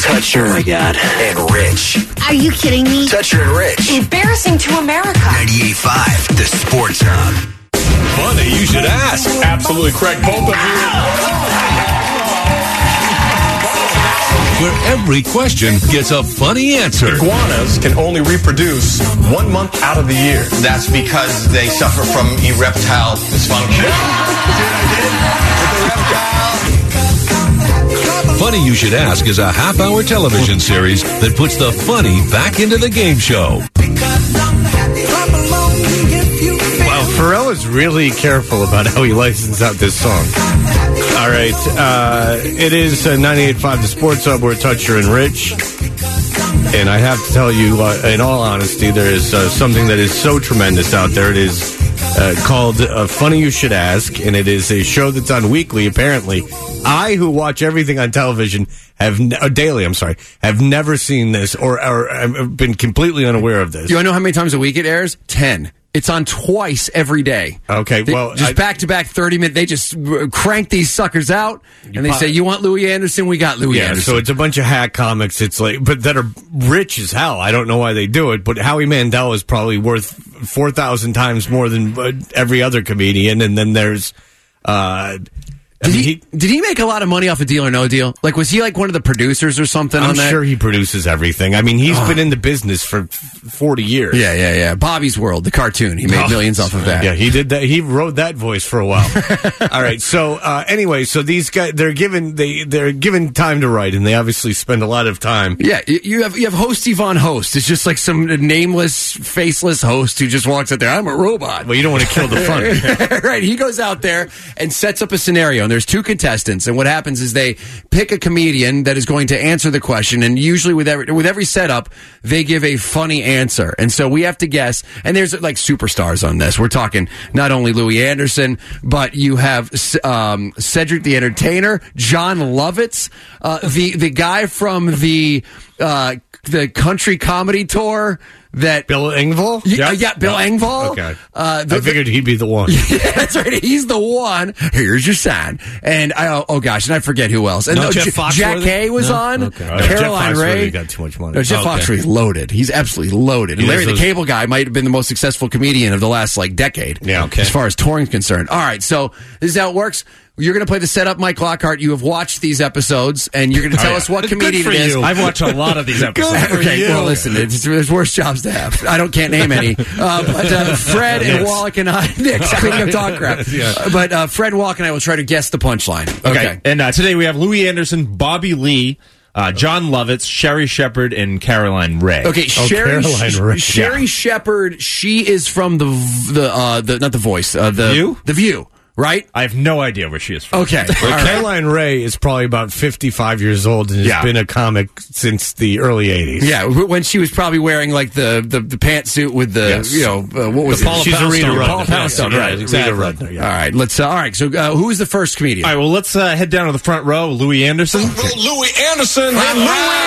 Toucher. Oh, my God. And Rich. Are you kidding me? Toucher and Rich. Embarrassing to America. 98.5, the Sports Hub. Funny you should ask. Absolutely correct. Both of you. Where every question gets a funny answer. Iguanas can only reproduce 1 month out of the year. That's because they suffer from erectile dysfunction. Funny You Should Ask is a half-hour television series that puts the funny back into the game show. Wow, Pharrell is really careful about how he licenses out this song. All right, it is 98.5 The Sports Hub. We're Toucher and Rich. And I have to tell you, in all honesty, there is something that is so tremendous out there. It is called Funny You Should Ask, and it is a show that's on weekly, apparently. I, who watch everything on television, have never seen this or have been completely unaware of this. Do you know how many times a week it airs? 10. It's on twice every day. Okay, well... Just back-to-back 30-minute, they just crank these suckers out, and they say, you want Louis Anderson? We got Louis Anderson. So it's a bunch of hack comics, it's like, but that are rich as hell. I don't know why they do it, but Howie Mandel is probably worth 4,000 times more than every other comedian, and then there's... Did he make a lot of money off of Deal or No Deal? Like, was he like one of the producers or something on that? I'm sure he produces everything. I mean, he's been in the business for 40 years. Yeah. Bobby's World, the cartoon. He made millions off of that. Yeah, he did that. He rode that voice for a while. All right. So anyway, so these guys, they're given time to write, and they obviously spend a lot of time. Yeah, you have host Yvonne Host. It's just like some nameless, faceless host who just walks out there. I'm a robot. Well, you don't want to kill the fun. Right. He goes out there and sets up a scenario. And there's two contestants, and what happens is they pick a comedian that is going to answer the question, and usually with every setup, they give a funny answer. And so we have to guess, and there's like superstars on this. We're talking not only Louis Anderson, but you have Cedric the Entertainer, John Lovitz, the guy from the country comedy tour. That Bill Engvall? Yeah, Bill Engvall. Okay. I figured he'd be the one. Yeah, that's right. He's the one. Here's your sign. And and I forget who else. And Jeff Foxworthy? Jack Kay was on. Okay. Caroline Jeff Ray. got too much money. No, Jeff Foxworthy's loaded. He's absolutely loaded. And Larry the Cable Guy might have been the most successful comedian of the last decade. Yeah, okay. As far as touring is concerned. All right, so this is how it works. You're going to play the setup, Mike Lockhart. You have watched these episodes, and you're going to tell us what comedian it is. I've watched a lot of these episodes. Okay, well, listen, there's worse jobs to have. I can't name any. But Fred and Wallach and I, Nick's cleaning up dog crap. But Fred, Wallach, and I will try to guess the punchline. Okay. And today we have Louis Anderson, Bobby Lee, John Lovitz, Sherry Shepard, and Caroline Ray. Okay, Sherry Shepard. She is from the not the Voice. The View. Right? I have no idea where she is from. Okay. Caroline Ray is probably about 55 years old and has been a comic since the early 80s. Yeah, when she was probably wearing like the pantsuit with the, what was it? She's a Rita Rudner. Paula Poundstone, right. Exactly. Rita Rudner, All right, so who is the first comedian? All right, well, let's head down to the front row. Louis Anderson. Louis Anderson. Front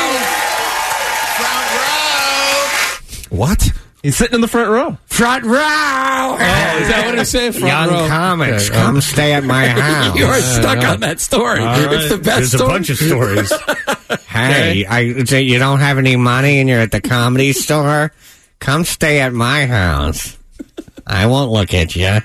row. What? He's sitting in the front row. Front row! Oh, is that what he's saying? Young comics, come stay at my house. You are stuck on that story. Right. It's the best There's story. a bunch of stories. Hey, you don't have any money and you're at the Comedy Store? Come stay at my house. I won't look at you.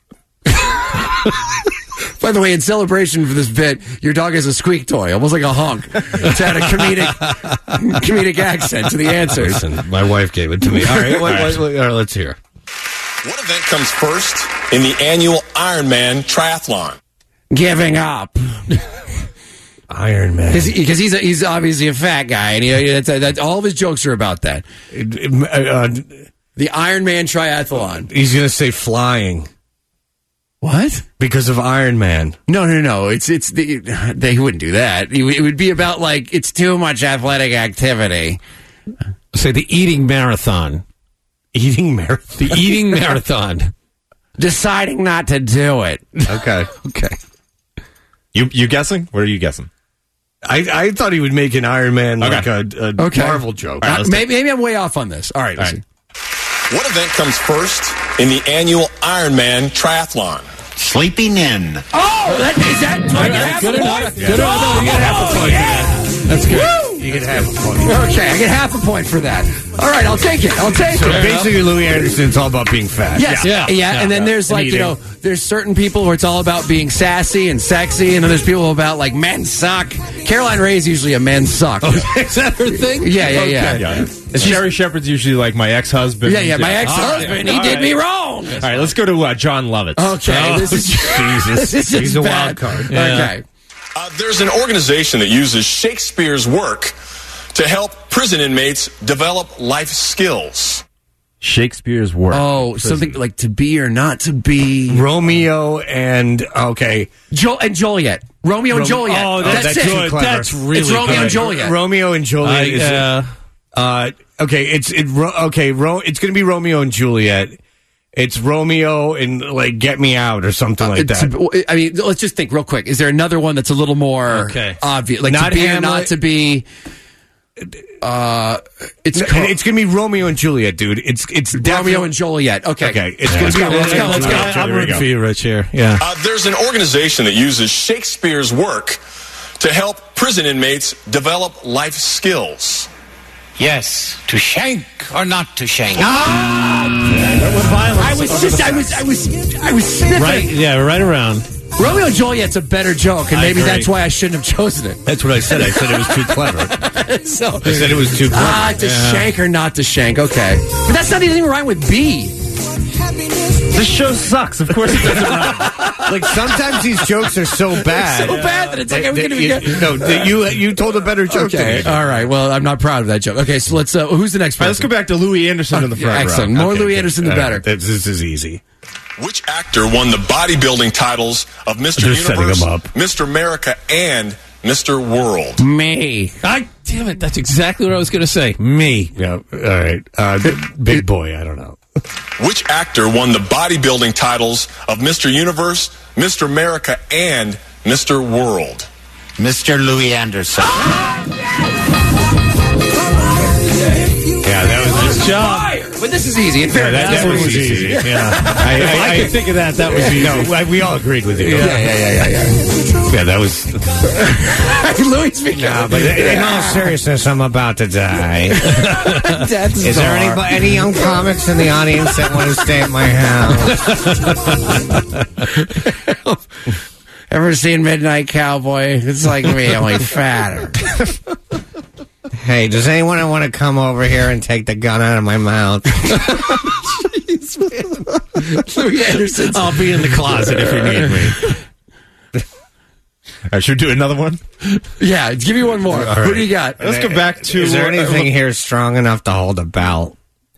By the way, in celebration for this bit, your dog has a squeak toy, almost like a honk. It's had a comedic accent to the answers. Listen, my wife gave it to me. All right, let's hear. What event comes first in the annual Ironman triathlon? Giving up. Iron Man. Because he's obviously a fat guy, and that's all of his jokes are about that. The Iron Man triathlon. He's going to say flying. What? Because of Iron Man. No. They wouldn't do that. It would be about it's too much athletic activity. Say the eating marathon. Eating marathon. The eating marathon. Deciding not to do it. Okay. You guessing? What are you guessing? I thought he would make an Iron Man like a Marvel joke. Right, maybe I'm way off on this. All right. Let's see. What event comes first in the annual Ironman triathlon? Sleeping in. Oh, is that good enough. Good enough. You got half a point. That's good. You get half a point. Okay, I get half a point for that. All right, I'll take it. So basically, Louis Anderson's all about being fat. Yes, yeah. And then there's like, there's certain people where it's all about being sassy and sexy, and then there's people about like men suck. Caroline Ray is usually a men suck. Is that her thing? Yeah. And Sherry Shepherd's usually like my ex-husband. Yeah, my ex-husband. He did me wrong. All right, let's go to John Lovitz. Okay, this is Jesus. This is He's a bad. wild card. Okay. There's an organization that uses Shakespeare's work to help prison inmates develop life skills. Shakespeare's work. Oh, something like To Be or Not to Be. Romeo and and Joliet. Romeo and Joliet. Oh, that's it. good. That's really It's Romeo good. and Joliet. Romeo and Juliet is it's going to be Romeo and Juliet. It's Romeo and like Get Me Out or something like that. I mean, let's just think real quick. Is there another one that's a little more obvious? Like Not To Be or Hamlet. Not to Be. It's going to be Romeo and Juliet, dude. It's Romeo and Joliet. Okay. It's going to be Let's go. I'm rooting for you, Rich, here. Yeah. There's an organization that uses Shakespeare's work to help prison inmates develop life skills. Yes, to shank or not to shank. I was sniffing. Right around. Romeo and Juliet's a better joke, and maybe that's why I shouldn't have chosen it. That's what I said. I said it was too clever. So I said it was too clever. To shank or not to shank. Okay, but that's not even rhyme with B. This show sucks. Of course it doesn't rhyme. Like sometimes these jokes are so bad. So bad that it's like I'm going to be good. You told a better joke. Okay, than me. all right. Well, I'm not proud of that joke. Okay, so let's. Who's the next person? All right, let's go back to Louis Anderson in the front row. Excellent. More Okay, Louis good. Anderson, the All better. right, this is easy. Which actor won the bodybuilding titles of Mr. They're setting Universe, him up. Mr. America, and Mr. World? Me. Damn it, that's exactly what I was going to say. Me. Yeah. All right. Big boy. I don't know. Which actor won the bodybuilding titles of Mr. Universe, Mr. America, and Mr. World? Mr. Louis Anderson. Yeah, that was Good job. But this is easy. In fairness, that was easy. Yeah. I could think of that. That was easy. No, we all agreed with you. Yeah. Yeah, that was. Louis speaking. No, but in all seriousness, I'm about to die. Is there any young comics in the audience that want to stay at my house? Ever seen Midnight Cowboy? It's like me, only fatter. Hey, does anyone want to come over here and take the gun out of my mouth? Louis Anderson. I'll be in the closet if you need me. All right, should we do another one? Yeah, give me one more. right. Who do you got? Let's go back to... Is there anything here strong enough to hold a belt?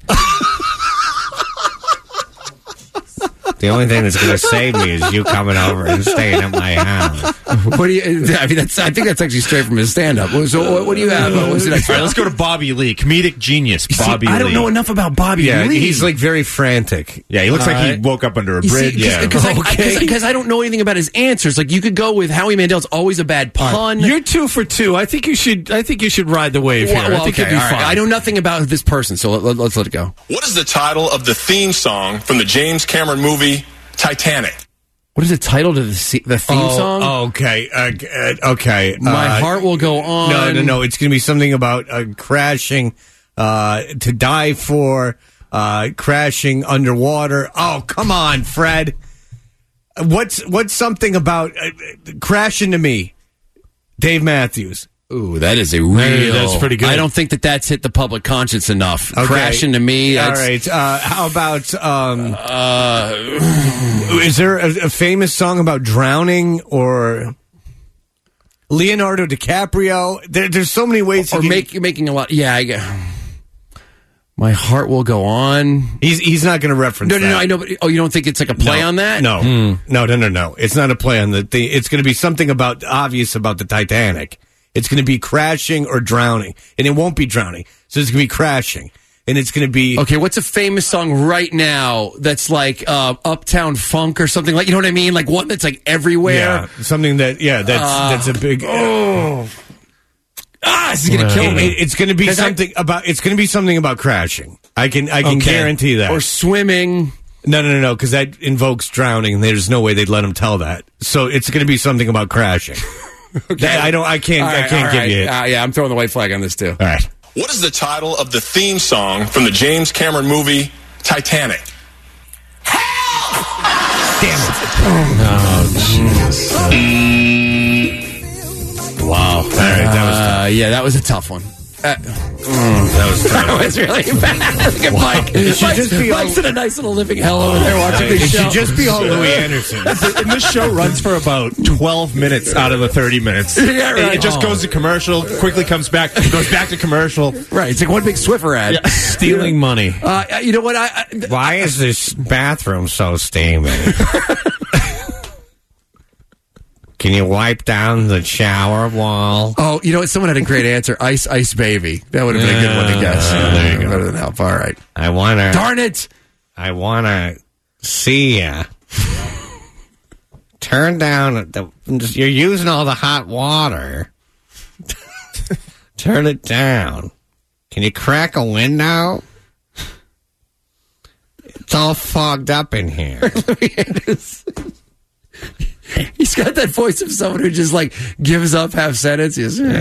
The only thing that's going to save me is you coming over and staying at my house. What do you? I mean, I think that's actually straight from his stand-up. So, what do you have? What's the next All right, one? let's go to Bobby Lee, comedic genius. Bobby Lee. I don't know enough about Bobby Yeah, Lee. he's like very frantic. Yeah, he looks like he woke up under a You bridge. see, because I don't know anything about his answers. Like you could go with Howie Mandel's always a bad pun. You're 2 for 2. I think you should ride the wave here. I think okay, you'll be all right. fine. I know nothing about this person, so let's let it go. What is the title of the theme song from the James Cameron movie Titanic? What is the title to the theme song? Okay. Okay. My heart will go on. No. It's going to be something about crashing, to die for, crashing underwater. Oh, come on, Fred. What's something about Crash Into Me? Dave Matthews. Ooh, that is a real. That's pretty good. I don't think that's hit the public conscience enough. Okay. Crash Into Me. All right. How about? Is there a famous song about drowning or Leonardo DiCaprio? There's so many ways. Or making a lot. Yeah. My heart will go on. He's not going to reference. No. that. I know. But you don't think it's like a play on that? No. No. It's not a play on the thing. It's going to be something obvious about the Titanic. It's going to be crashing or drowning, and it won't be drowning. So it's going to be crashing, and it's going to be Okay, what's a famous song right now that's like Uptown Funk or something like? You know what I mean? Like one that's like everywhere. something that that's a big. This is gonna kill me. It's going to be something about. It's going to be something about crashing. I can guarantee that. Or swimming. No, because that invokes drowning, and there's no way they'd let him tell that. So it's going to be something about crashing. I can't give you it. Yeah, I'm throwing the white flag on this too. All right. What is the title of the theme song from the James Cameron movie Titanic? Wow. All right, that was yeah, that was a tough one. that was That was really bad. Look at Mike. Mike's in a nice little living hell over there watching It this show. should just be all Louis Anderson. And this show runs for about 12 minutes out of the 30 minutes. Yeah, right. It just goes to commercial, quickly comes back, goes back to commercial. Right, it's like one big Swiffer ad. Stealing money. You know what? Why is this bathroom so steamy? Can you wipe down the shower wall? Oh, you know what? Someone had a great answer. Ice, Ice Baby. That would have been a good one to guess. There you go. Better than help. All right. I wanna. Darn it! I wanna see ya. Turn down you're using all the hot water. Turn it down. Can you crack a window? It's all fogged up in here. He's got that voice of someone who just like gives up half sentences. He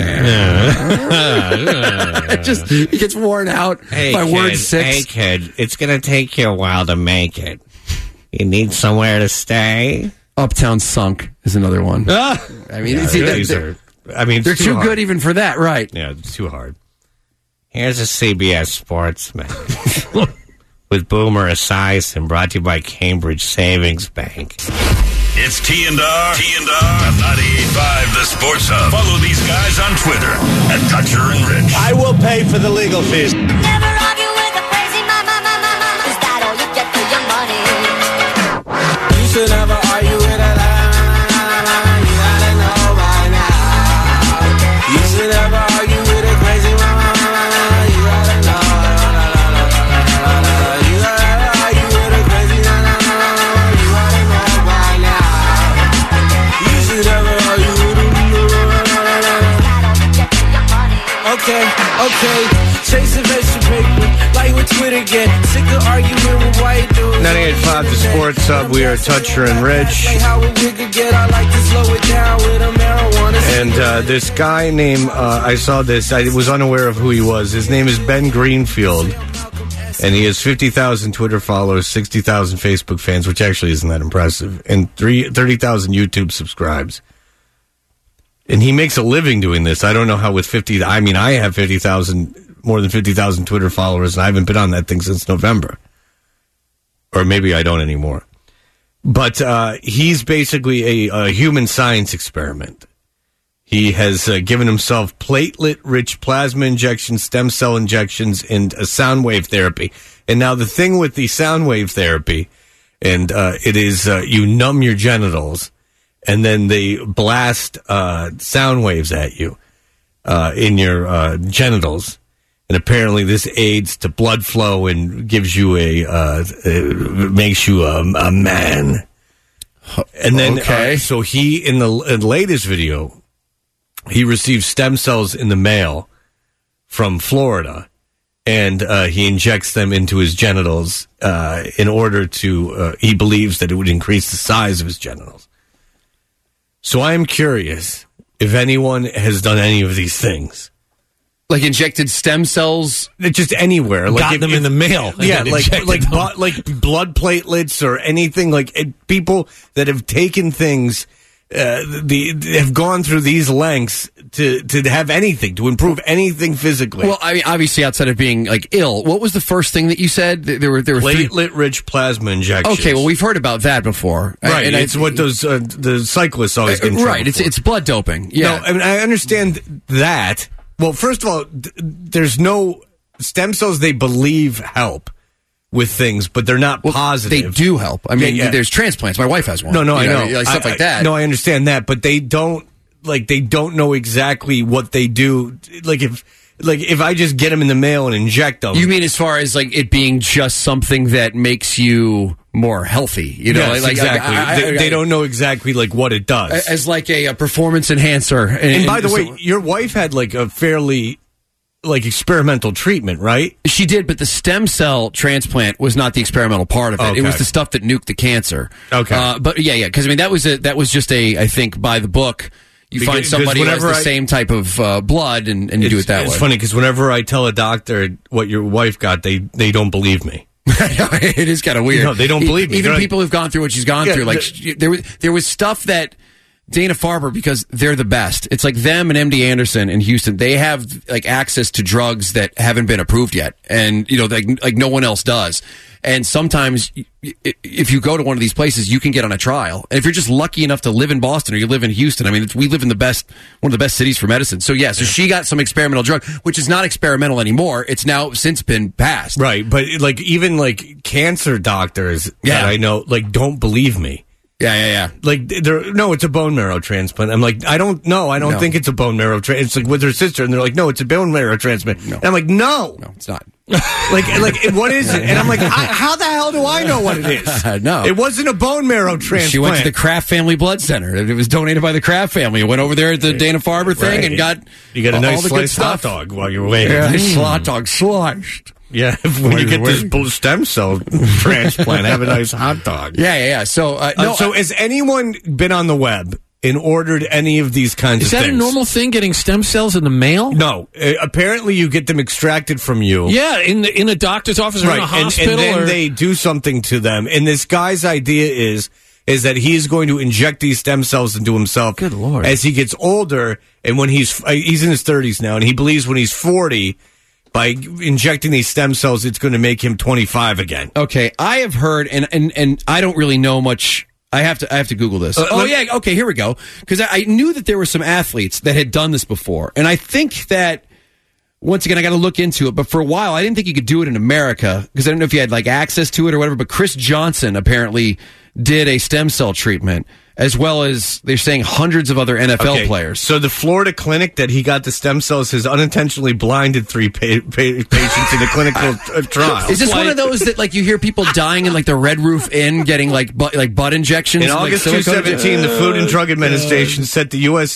gets worn out by word 6. Hey, kid, it's going to take you a while to make it. You need somewhere to stay? Uptown Sunk is another one. I mean, they're too good even for that, right? Yeah, it's too hard. Here's a CBS Sportsman with Boomer Esiason, brought to you by Cambridge Savings Bank. It's T&R on 98.5 The Sports Hub. Follow these guys on Twitter at Toucher and Rich. I will pay for the legal fees. Never argue with a crazy mama. Is that all you get for your money? You should never argue with a you gotta know by now. You should never argue with a crazy mama. You gotta know. You gotta argue with a crazy mama. You gotta know by now. You should never argue with a Okay. Chasing extra paper, like with Twitter again. Sick of arguing with white dudes. 98.5 The Sports Hub. We are Toucher and Rich. And this guy named, I saw this, I was unaware of who he was. His name is Ben Greenfield. And he has 50,000 Twitter followers, 60,000 Facebook fans, which actually isn't that impressive, and 30,000 YouTube subscribes. And he makes a living doing this. I don't know how with 50, I mean, I have 50,000, more than 50,000 Twitter followers, and I haven't been on that thing since November. Or maybe I don't anymore. But he's basically a human science experiment. He has given himself platelet-rich plasma injections, stem cell injections, and sound wave therapy. And now the thing with the sound wave therapy, and it is you numb your genitals, and then they blast sound waves at you in your genitals. And apparently this aids to blood flow and gives you makes you a man. And then, so he, in the latest video, he received stem cells in the mail from Florida, and he injects them into his genitals in order to, he believes that it would increase the size of his genitals. So I am curious if anyone has done any of these things. Like injected stem cells? Just anywhere. Got them in the mail. Yeah, like blood platelets or anything. Like people that have taken things, have gone through these lengths to have anything, to improve anything physically. Well, I mean, obviously outside of being like ill, what was the first thing that you said? There were platelet-rich plasma injections. Okay, well, we've heard about that before. Right, and it's what those the cyclists always get in trouble right, it's blood doping. Yeah. No, I mean, I understand that. Well, first of all, there's no stem cells they believe help with things, but they're not positive. They do help. I mean, there's transplants. My wife has one. No, I know. Like stuff like that. No, I understand that, but they don't know exactly what they do. Like if I just get them in the mail and inject them. You mean as far as like it being just something that makes you more healthy? You know, yes, exactly. They don't know exactly like what it does. As like a performance enhancer. And by the way, your wife had like a fairly experimental treatment, right? She did, but the stem cell transplant was not the experimental part of it. Okay. It was the stuff that nuked the cancer. Okay. But yeah, because I mean that was just I think by the book. You find somebody who has the same type of blood, and you do it that way. It's funny because whenever I tell a doctor what your wife got, they don't believe me. It is kind of weird. No, they don't believe me. Even people who've gone through what she's gone through. Like there was stuff that Dana-Farber, because they're the best. It's like them and MD Anderson in Houston. They have like access to drugs that haven't been approved yet, and like no one else does. And sometimes, if you go to one of these places, you can get on a trial. And if you're just lucky enough to live in Boston or you live in Houston, I mean, we live in one of the best cities for medicine. So so she got some experimental drug, which is not experimental anymore. It's now since been passed. Right, but like even like cancer doctors that I know like don't believe me. Yeah. Like, no, it's a bone marrow transplant. I'm like, I don't think it's a bone marrow transplant. It's like with her sister, and they're like, no, it's a bone marrow transplant. No. And I'm like, no, it's not. like, what is it? And I'm like, how the hell do I know what it is? No. It wasn't a bone marrow transplant. She went to the Kraft Family Blood Center. It was donated by the Kraft family. Went over there at the Dana-Farber thing and got a nice all the sliced good stuff. hot dog while you were waiting. Yeah, nice hot dog sliced. Yeah, when you get this stem cell transplant, have a nice hot dog. Yeah. So, so has anyone been on the web and ordered any of these kinds of things? Is that a normal thing, getting stem cells in the mail? No. Apparently, you get them extracted from you. Yeah, in a doctor's office or in a hospital. And then they do something to them. And this guy's idea is that he's going to inject these stem cells into himself. Good Lord. As he gets older, and when he's in his 30s now, and he believes when he's 40... by injecting these stem cells, it's going to make him 25 again. Okay, I have heard, and I don't really know much. I have to Google this. Okay, here we go. Because I knew that there were some athletes that had done this before, and I think that once again I got to look into it. But for a while, I didn't think you could do it in America because I don't know if you had like access to it or whatever. But Chris Johnson apparently did a stem cell treatment, as well as they're saying hundreds of other NFL players. So the Florida clinic that he got the stem cells has unintentionally blinded 3 patients in a clinical trial. Is this one of those that like you hear people dying in like the Red Roof Inn getting like butt injections? In August 2017, the Food and Drug Administration sent the U.S.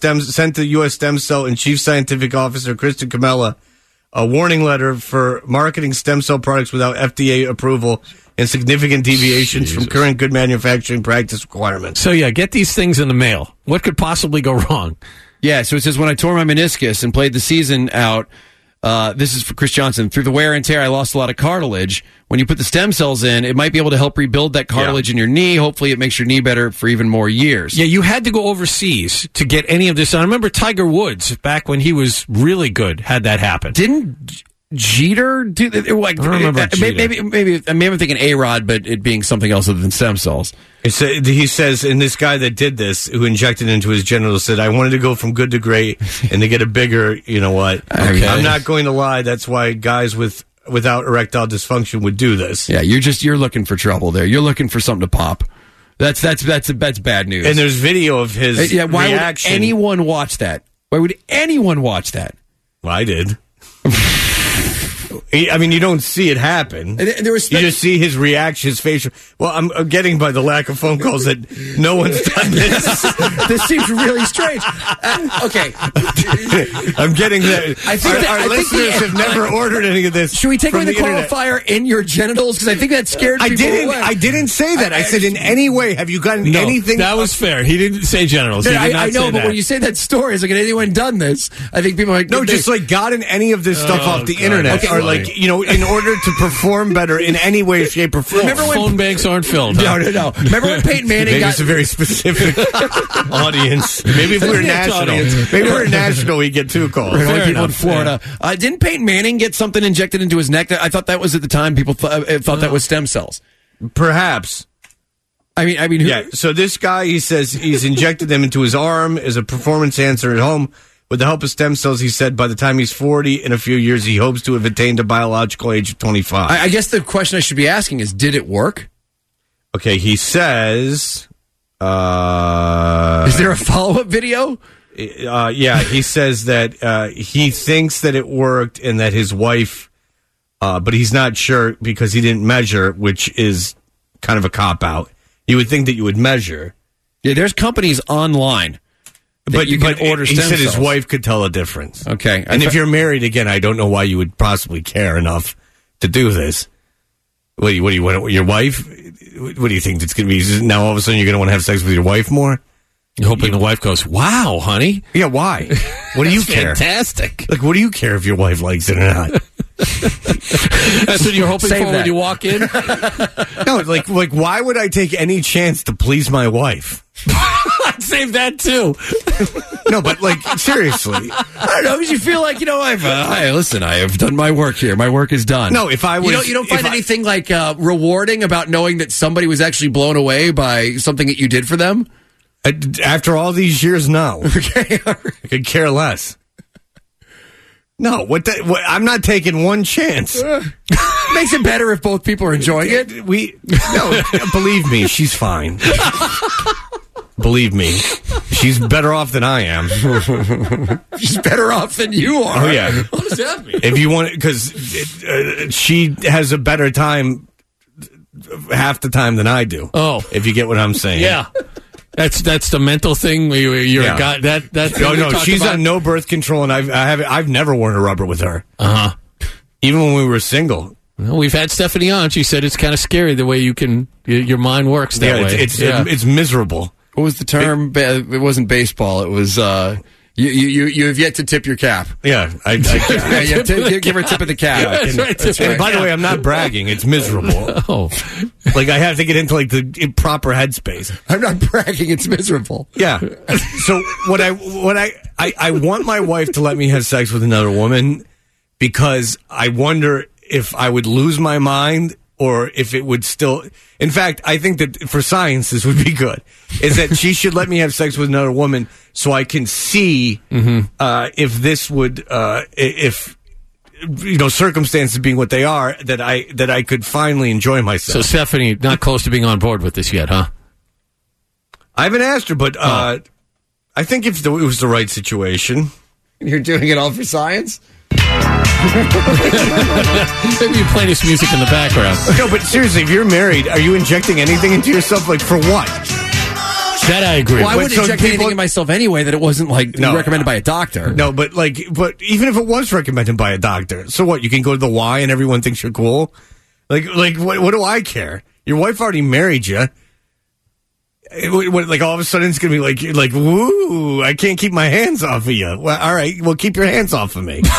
stem cell and Chief Scientific Officer Kristen Camella a warning letter for marketing stem cell products without FDA approval and significant deviations from current good manufacturing practice requirements. So, get these things in the mail. What could possibly go wrong? Yeah, so it says, when I tore my meniscus and played the season out, this is for Chris Johnson, through the wear and tear, I lost a lot of cartilage. When you put the stem cells in, it might be able to help rebuild that cartilage in your knee. Hopefully it makes your knee better for even more years. Yeah, you had to go overseas to get any of this. I remember Tiger Woods, back when he was really good, had that happen. Didn't Jeter do that? Like, I don't remember Jeter. Maybe I'm thinking A-Rod, but it being something else other than stem cells. He says, and this guy that did this, who injected into his genitals, said, I wanted to go from good to great and to get a bigger, you know what? Okay. I'm not going to lie. That's why guys without erectile dysfunction would do this. Yeah, you're looking for trouble there. You're looking for something to pop. That's bad news. And there's video of his why reaction. Would anyone watch that? Why would anyone watch that? Well, I did. I mean, you don't see it happen. You just see his reaction, his facial. Well, I'm getting by the lack of phone calls that no one's done this. This seems really strange. Okay. I'm getting that. I think our listeners have never ordered any of this. Should we take away the internet. qualifier in your genitals? Because I think that scared people away. I didn't say that. I said in any way. Have you gotten anything? That was fair. He didn't say genitals. He did not I know, say but that. when you say that story, it's like, has anyone done this? I think people are like... No, just like gotten any of this stuff off the internet. Okay, or like, in order to perform better in any way, shape, or form. Remember when phone banks aren't filled? No. Remember when Peyton Manning Maybe it's a very specific audience. Maybe if we were national, we'd get 2 calls. Only people in Florida. Didn't Peyton Manning get something injected into his neck? I thought that was at the time people thought that was stem cells. Perhaps. I mean, yeah. So this guy, he says he's injected them into his arm as a performance enhancer at home. With the help of stem cells, he said by the time he's 40, in a few years, he hopes to have attained a biological age of 25. I guess the question I should be asking is, did it work? Okay, he says... is there a follow-up video? Yeah, he says that he thinks that it worked and that his wife... but he's not sure because he didn't measure, which is kind of a cop-out. You would think that you would measure. Yeah, there's companies online... But you can order he stem said cells. His wife could tell a difference. Okay. And if you're married, again, I don't know why you would possibly care enough to do this. What do you want? Your wife? What do you think it's going to be? Now all of a sudden you're going to want to have sex with your wife more? You're hoping the wife goes, wow, honey. Yeah, why? What do you care? Fantastic. Like, what do you care if your wife likes it or not? That's what you're hoping Save for that. when you walk in? No, like why would I take any chance to please my wife? I'd save that too. No, but like seriously, I don't know, because you feel like, listen, I have done my work here. My work is done. No, if I was, you don't find anything like rewarding about knowing that somebody was actually blown away by something that you did for them? After all these years, no. Okay, all right. I could care less. No, I'm not taking one chance. Makes it better if both people are enjoying it. No, believe me, she's fine. Believe me, she's better off than I am. She's better off than you are. Oh yeah. What does that mean? If you want, because she has a better time half the time than I do. Oh, if you get what I'm saying. Yeah. That's the mental thing. You're a guy. That's no. She's on no birth control, and I've never worn a rubber with her. Even when we were single. Well, we've had Stephanie on. She said it's kind of scary the way your mind works that way. It's miserable. What was the term? It wasn't baseball. It was you have yet to tip your cap. Yeah, I you have to give her a tip of the cap. Yeah, that's right. By the way, I'm not bragging. It's miserable. Oh, like I have to get into like the proper headspace. I'm not bragging. It's miserable. Yeah. So what I want my wife to let me have sex with another woman because I wonder if I would lose my mind or if it would still. In fact, I think that for science this would be good. Is that she should let me have sex with another woman so I can see if this would if circumstances being what they are that I could finally enjoy myself. So Stephanie, not close to being on board with this yet, huh? I haven't asked her, but I think if it was the right situation. You're doing it all for science? Maybe you play this music in the background. No, but seriously, if you're married, are you injecting anything into yourself? Like, for what? That I agree. Well, I wouldn't inject anything in myself anyway that it wasn't recommended by a doctor. No, but even if it was recommended by a doctor, so what? You can go to the Y and everyone thinks you're cool? Like what do I care? Your wife already married you. Like all of a sudden it's gonna be like woo! I can't keep my hands off of you. Well, all right, well keep your hands off of me.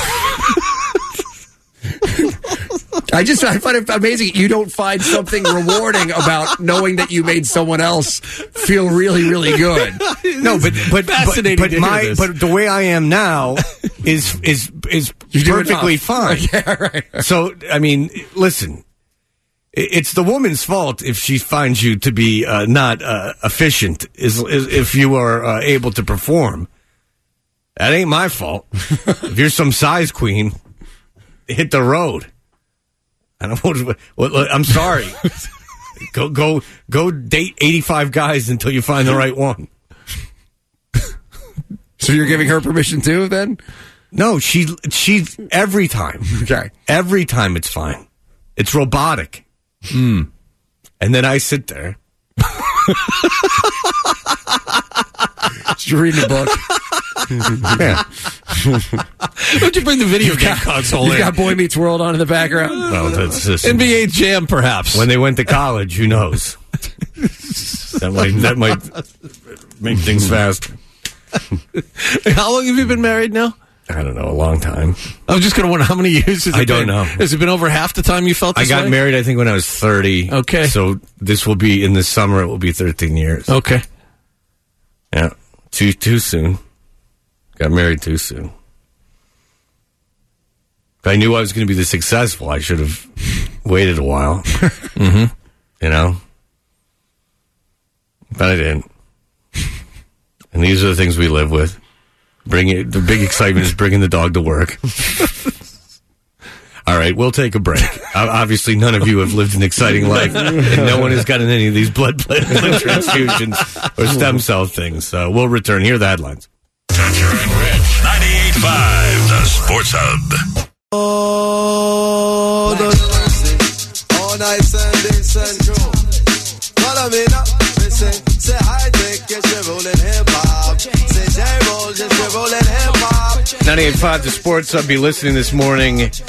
I find it amazing you don't find something rewarding about knowing that you made someone else feel really, really good. No, but the way I am now is perfectly fine. Yeah, right. So I mean, listen. It's the woman's fault if she finds you to be not efficient, if you are able to perform. That ain't my fault. If you're some size queen, hit the road. I don't know I'm sorry. Go date 85 guys until you find the right one. So you're giving her permission too, then? No, she every time. Okay, every time it's fine. It's robotic. And then I sit there. Just reading a book. Yeah. Don't you bring the video game console in? You got Boy Meets World on in the background? Well, that's just NBA Jam, perhaps. When they went to college, who knows? that might make things fast. How long have you been married now? I don't know, a long time. I was just going to wonder how many years has it been? I don't know. Has it been over half the time you felt this I got way? married, I think, when I was 30. Okay. So this will be, in the summer, it will be 13 years. Okay. Yeah. Too soon. Got married too soon. If I knew I was going to be this successful, I should have waited a while. Mm-hmm. You know? But I didn't. And these are the things we live with. The big excitement is bringing the dog to work. All right, we'll take a break. Obviously, none of you have lived an exciting life, and no one has gotten any of these blood transfusions or stem cell things. So we'll return. Here are the headlines. Toucher and Rich, 98.5, the Sports Hub. Oh, all nice and decent. Follow me now, listen. Say hi, think it's your rolling hip hop. Say J-Roll, just your rolling hip hop. 98.5 The Sports. I'll be listening this morning at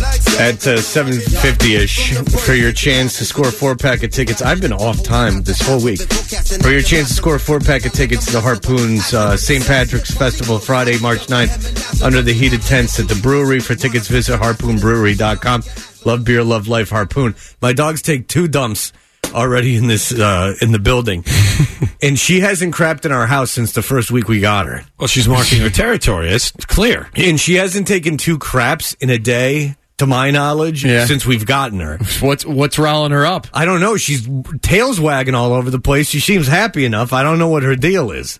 7:50-ish for your chance to score a 4-pack of tickets. I've been off time this whole week. For your chance to score a 4-pack of tickets to the Harpoons St. Patrick's Festival Friday, March 9th under the heated tents at the brewery. For tickets, visit harpoonbrewery.com. Love beer, love life, Harpoon. My dogs take 2 dumps already in this in the building, and she hasn't crapped in our house since the first week we got her. Well, she's marking her territory. It's clear. And she hasn't taken 2 craps in a day, to my knowledge, since we've gotten her. What's riling her up? I don't know. She's tails wagging all over the place. She seems happy enough. I don't know what her deal is.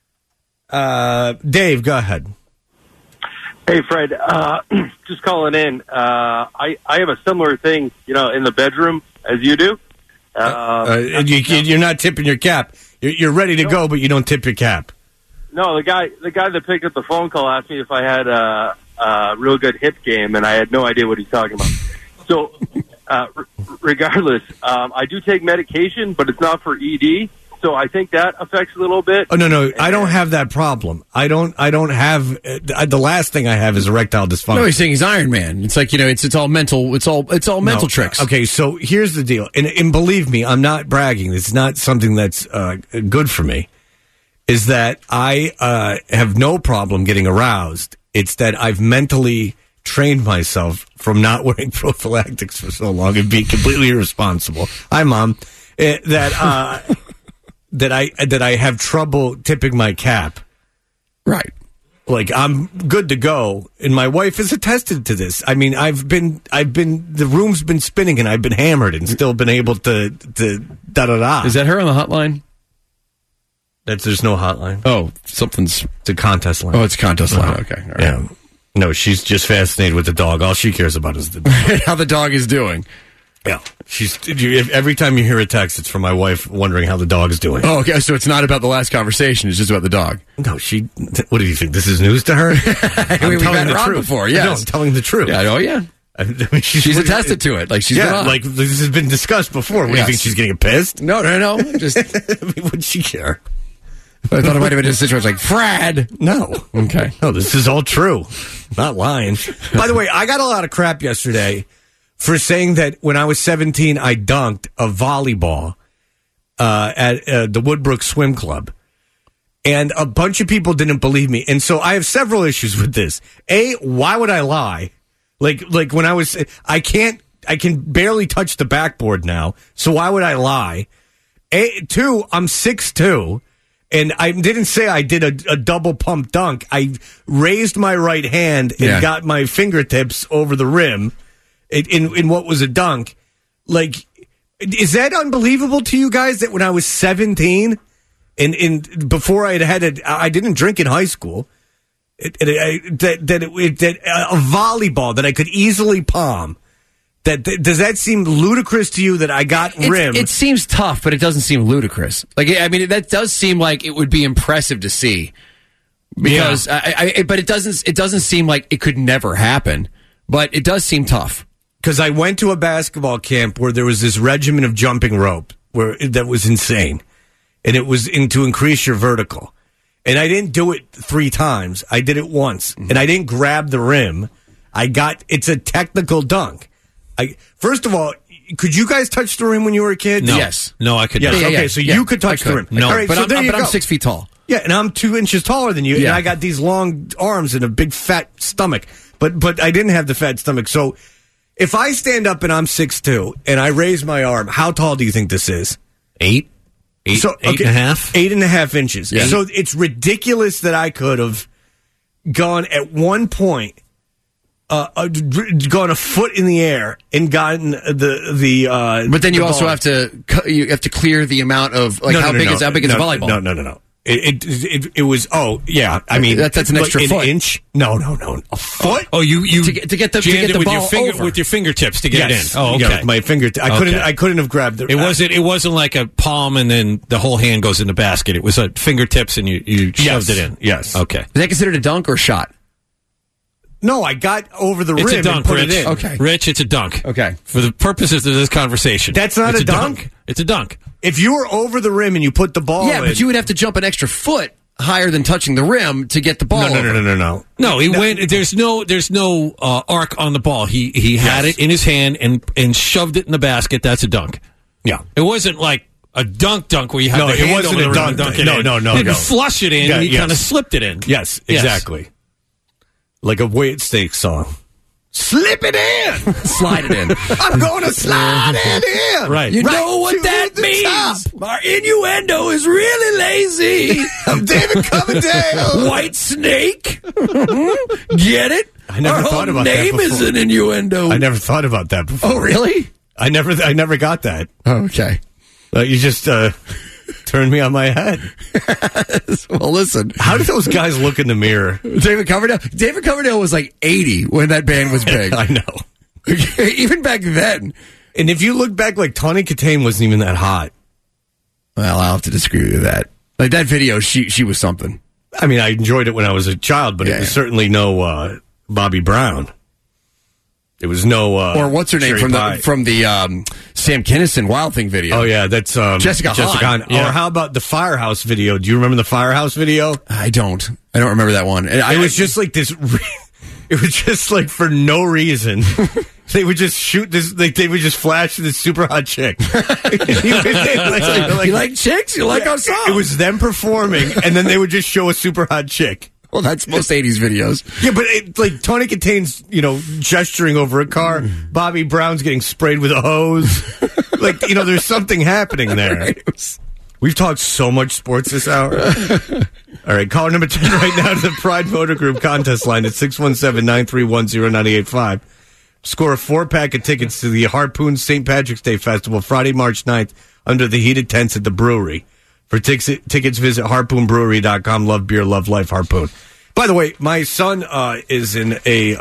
Dave, go ahead. Hey, Fred. Just calling in. I have a similar thing, in the bedroom as you do. You're not tipping your cap. You're ready to go, but you don't tip your cap. No, the guy that picked up the phone call asked me if I had a real good hip game, and I had no idea what he's talking about. So, regardless, I do take medication, but it's not for ED. So I think that affects a little bit. Oh no, I don't have that problem. I don't have the last thing I have is erectile dysfunction. No, he's saying he's Iron Man. It's like it's all mental. It's all mental tricks. Okay, so here's the deal, and believe me, I'm not bragging. It's not something that's good for me. Is that I have no problem getting aroused. It's that I've mentally trained myself from not wearing prophylactics for so long and being completely irresponsible. Hi, Mom. That I have trouble tipping my cap. Right. Like, I'm good to go, and my wife has attested to this. I mean, the room's been spinning, and I've been hammered and still been able to da-da-da. Is that her on the hotline? There's no hotline. Oh, it's a contest line. Oh, it's a contest line. Okay. All right. Yeah. No, she's just fascinated with the dog. All she cares about is the dog. How the dog is doing. Yeah, every time you hear a text, it's from my wife wondering how the dog is doing. Oh, okay. So it's not about the last conversation; it's just about the dog. No, what do you think? This is news to her? We've had it wrong before. Yeah, I'm telling the truth. Yeah. Oh, yeah. I mean, she's attested to it. Like she's been on. Like this has been discussed before. What do you think? She's getting pissed? No. Just I mean, would she care? I thought it might have been a situation like Fred. No. Okay. No, this is all true. Not lying. By the way, I got a lot of crap yesterday for saying that when I was 17, I dunked a volleyball at the Woodbrook Swim Club. And a bunch of people didn't believe me. And so I have several issues with this. A, why would I lie? Like when I can barely touch the backboard now. So why would I lie? Two, I'm 6'2". And I didn't say I did a double pump dunk. I raised my right hand and got my fingertips over the rim in what was a dunk. Like, is that unbelievable to you guys that when I was 17 and before I didn't drink in high school, that a volleyball that I could easily palm. Does that seem ludicrous to you that I got rim? It seems tough, but it doesn't seem ludicrous. Like, I mean, that does seem like it would be impressive to see. Because, but it doesn't seem like it could never happen. But it does seem tough. Because I went to a basketball camp where there was this regimen of jumping rope that was insane. And it was to increase your vertical. And I didn't do it 3 times. I did it once. And I didn't grab the rim. It's a technical dunk. First of all, could you guys touch the rim when you were a kid? No. Yes. No, I could not. Okay, so you could touch the rim. No. All right, but so I'm 6 feet tall. Yeah, and I'm 2 inches taller than you, and I got these long arms and a big fat stomach. But I didn't have the fat stomach. So if I stand up and I'm 6'2", and I raise my arm, how tall do you think this is? 8? 8 and a half? 8.5 inches. Yeah. So it's ridiculous that I could have gone at one point, gone a foot in the air and gotten the but then you the also ball. have to clear the amount of how big is a volleyball? No. It was I mean that's an extra foot. An inch. No, a foot. Oh, you to get the with ball over. with your fingertips to get yes. it in. Oh, okay. Yeah, with my fingertips. I couldn't have grabbed it. It wasn't like a palm and then the whole hand goes in the basket. It was a fingertips and you shoved it in. Yes. Okay. Is that considered a dunk or a shot? No, I got over the rim a dunk, and put Rich. it in. Okay. Rich, it's a dunk. Okay. For the purposes of this conversation. That's not it's a dunk? It's a dunk. If you were over the rim and you put the ball in. Yeah, but you would have to jump an extra foot higher than touching the rim to get the ball. No. No, he went. There's no arc on the ball. He had it in his hand and shoved it in the basket. That's a dunk. Yeah, it wasn't like a dunk where you had no, the hand it wasn't over a the rim dunk. and dunk it in. No. He didn't flush it in. Yeah, He kind of slipped it in. Yes, exactly. Like a weight stake song. Slip it in. Slide it in. I'm going to slide it in. Right. You know what that means. Our innuendo is really lazy. I'm David Coverdale. White snake. Get it? I never thought about that name before. is an innuendo. I never thought about that before. Oh, really? I never got that. Oh, okay. You just turned me on my head. Well, listen. How did those guys look in the mirror? David Coverdale was like 80 when that band was big. I know. Even back then. And if you look back, like, Tawny Katane wasn't even that hot. Well, I'll have to disagree with that. Like, that video, she was something. I mean, I enjoyed it when I was a child, but it was certainly no Bobby Brown. It was no or what's her name from the Sam Kinison Wild Thing video. Oh yeah, that's Jessica Hahn. Yeah. Or how about the Firehouse video? Do you remember the Firehouse video? I don't remember that one. It was just like this. It was just like for no reason. They would just shoot this. Like they would just flash this super hot chick. You like chicks? You like our song? It was them performing, and then they would just show a super hot chick. Well, that's most 80s videos. Yeah, but like Tawny Katane's, gesturing over a car. Bobby Brown's getting sprayed with a hose. Like, there's something happening there. Right. We've talked so much sports this hour. All right, caller number 10 right now to the Pride Motor Group contest line at 617-931-0985. Score a 4-pack of tickets to the Harpoon St. Patrick's Day Festival Friday, March 9th under the heated tents at the brewery. For tickets, visit harpoonbrewery.com. Love beer, love life, Harpoon. By the way, my son is in a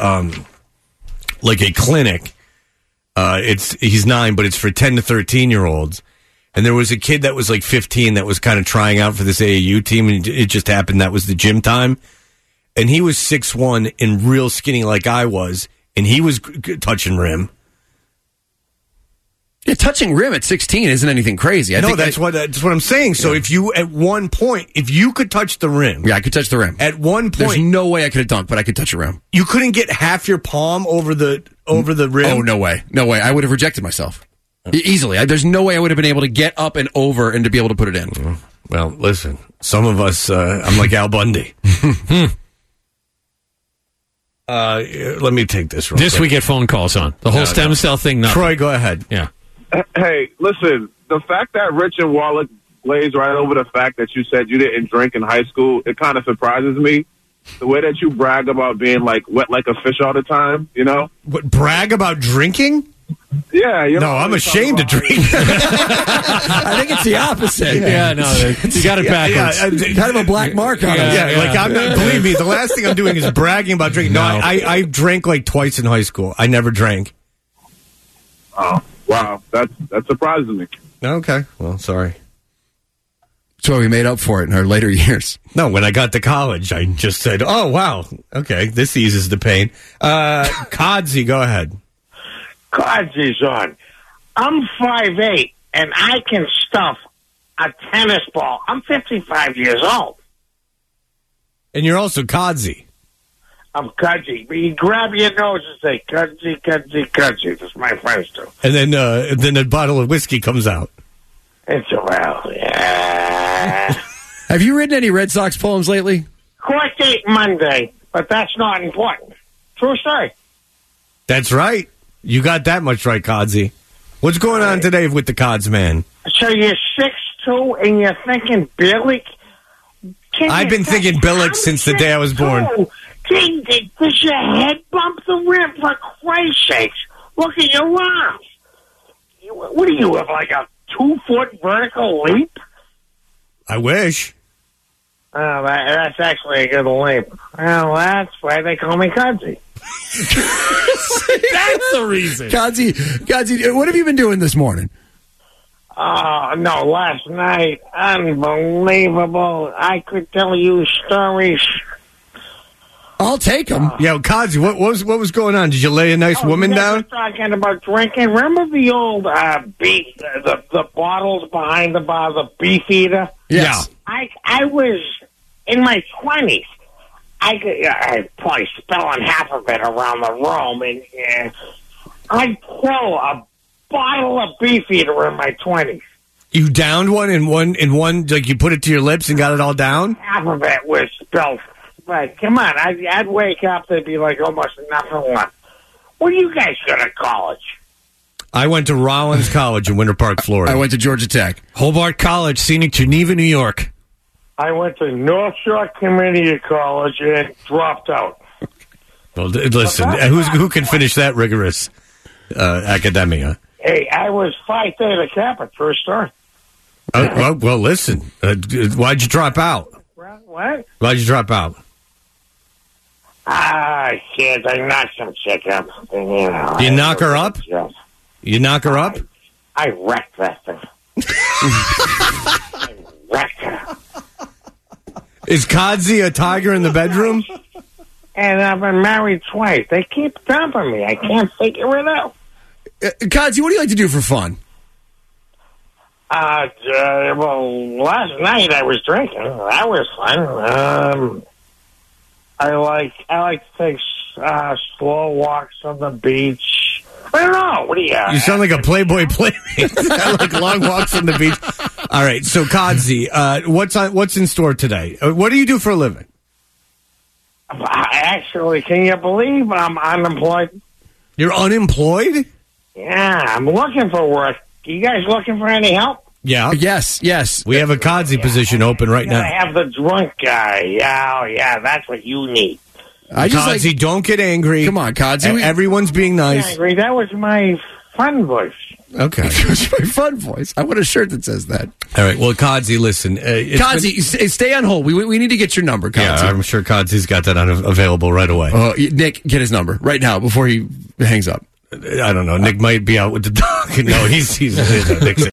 clinic. He's 9, but it's for 10 to 13-year-olds. And there was a kid that was like 15 that was kind of trying out for this AAU team, and it just happened that was the gym time. And he was 6'1" and real skinny like I was, and he was touching rim. Yeah, touching rim at 16 isn't anything crazy. That's what I'm saying. So if you, at one point, if you could touch the rim. Yeah, I could touch the rim. At one point. There's no way I could have dunked, but I could touch a rim. You couldn't get half your palm over the rim? Oh, no way. No way. I would have rejected myself. Easily. There's no way I would have been able to get up and over and to be able to put it in. Well, listen, some of us, I'm like Al Bundy. Let me take this real quick. We get phone calls on. The whole stem cell thing, nothing. Troy, go ahead. Yeah. Hey, listen, the fact that Rich and Wallach glazed right over the fact that you said you didn't drink in high school, it kind of surprises me. The way that you brag about being, like, wet like a fish all the time, What, brag about drinking? Yeah. No, I'm ashamed to drink. I think it's the opposite. Yeah, no, you got it backwards. Kind of a black mark on it. Yeah, like, I'm not, believe me, the last thing I'm doing is bragging about drinking. No, I drank like twice in high school. I never drank. Oh, wow. That surprises me. Okay. Well, sorry. So we made up for it in our later years. No, when I got to college, I just said, oh, wow. Okay, this eases the pain. Codsy, go ahead. Codsy's on. I'm 5'8", and I can stuff a tennis ball. I'm 55 years old. And you're also Codsy. I'm Cudsy. But you grab your nose and say, Cudsy, Cudsy, Cudsy. That's my friends do. And then a bottle of whiskey comes out. It's a well, yeah. Have you written any Red Sox poems lately? Court date Monday, but that's not important. True story. That's right. You got that much right, Codsy. What's going on today with the Cods, man? So you're 6'2", and you're thinking Billick? I've been thinking Billick since the day I was born. Does your head bump the rim, for Christ's sakes? Look at your arms. What do you have, like a 2-foot vertical leap? I wish. Oh, that's actually a good leap. Well, that's why they call me Cudsy. That's the reason. Codsy, what have you been doing this morning? Oh, no, last night. Unbelievable. I could tell you stories. I'll take them. Yo, Codsy, what was going on? Did you lay a nice woman down? Talking about drinking. Remember the old beef, the bottles behind the bar, the beef eater? Yes. I was in my 20s, I'd probably spilling half of it around the room, and I'd throw a bottle of Beefeater in my 20s. You downed one in one, like you put it to your lips and got it all down? Half of it was spilled. But come on, I'd wake up, there'd be like almost nothing left. Where do you guys go to college? I went to Rollins College in Winter Park, Florida. I went to Georgia Tech. Hobart College, scenic Geneva, New York. I went to North Shore Community College and dropped out. Well, listen, who can finish that rigorous academia? Hey, I was Phi Theta Kappa first start. Well, listen, why'd you drop out? What? Why'd you drop out? Kids, I knocked some chick up. You knock her up? You knock her up? I wrecked that thing. I wrecked her. Is Kazi a tiger in the bedroom? And I've been married twice. They keep dumping me. I can't figure it out. Kazi, what do you like to do for fun? Well, last night I was drinking. That was fun. I like to take slow walks on the beach. I don't know. What do you? You sound like a Playboy playmate. Like long walks on the beach. All right, so Kazi, what's in store today? What do you do for a living? Actually, can you believe I'm unemployed? You're unemployed? Yeah, I'm looking for work. You guys looking for any help? Yeah. Yes. We have a Kazi position open right now. I have the drunk guy. Yeah, that's what you need. Kazi, don't get angry. Come on, Kazi. Everyone's being nice. Angry. That was my fun voice. Okay. It was my fun voice. I want a shirt that says that. All right. Well, Kazi, listen. Kazi, stay on hold. We need to get your number, Kazi. Yeah, I'm sure Kazi's got that available right away. Nick, get his number right now before he hangs up. I don't know. Nick might be out with the dog. No, he's Nick's